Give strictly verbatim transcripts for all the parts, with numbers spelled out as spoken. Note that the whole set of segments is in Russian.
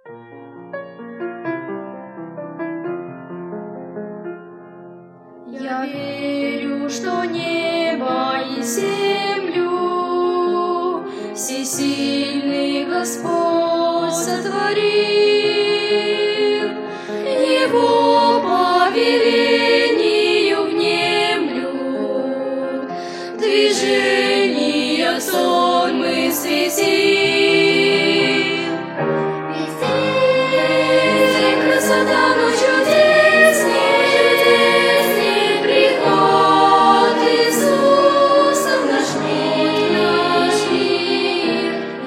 Я верю, что небо и землю всесильный Господь сотворил. Его повелению внемлют движения сонмы светил. Везде красота, но чудесней приход Иисуса в наш мир. И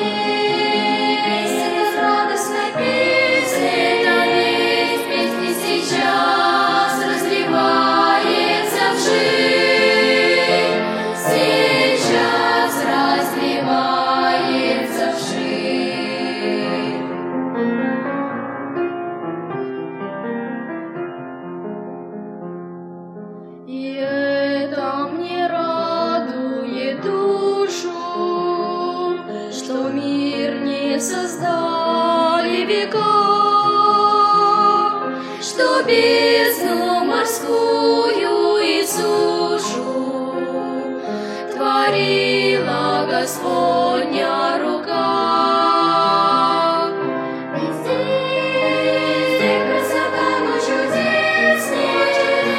весь этот радостной песни, танец песни сейчас разливается в жизнь, сейчас разливается в жизнь. И это мне радует душу, что мир не создали века, что бездну морскую и сушу творила Господня рука. Везде красота, но чудесней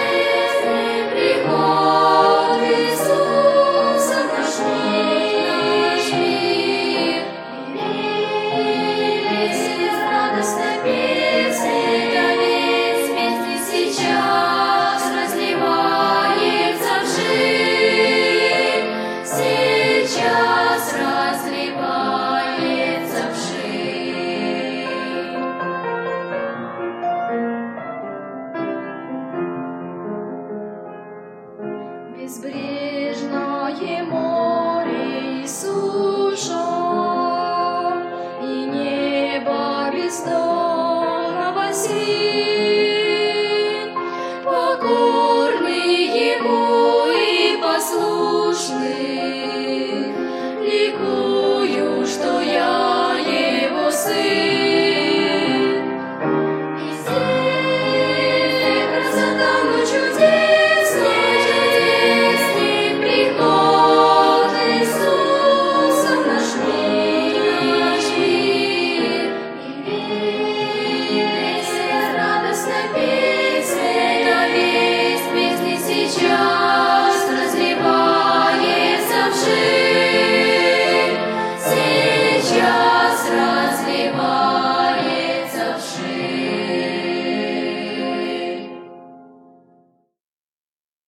приход Иисуса в наш мир. И весь из радостной песни, танец песни сейчас разливается в жизнь, сейчас разливается в жизнь. Безбрежное море и суша, и небо бездонного синего,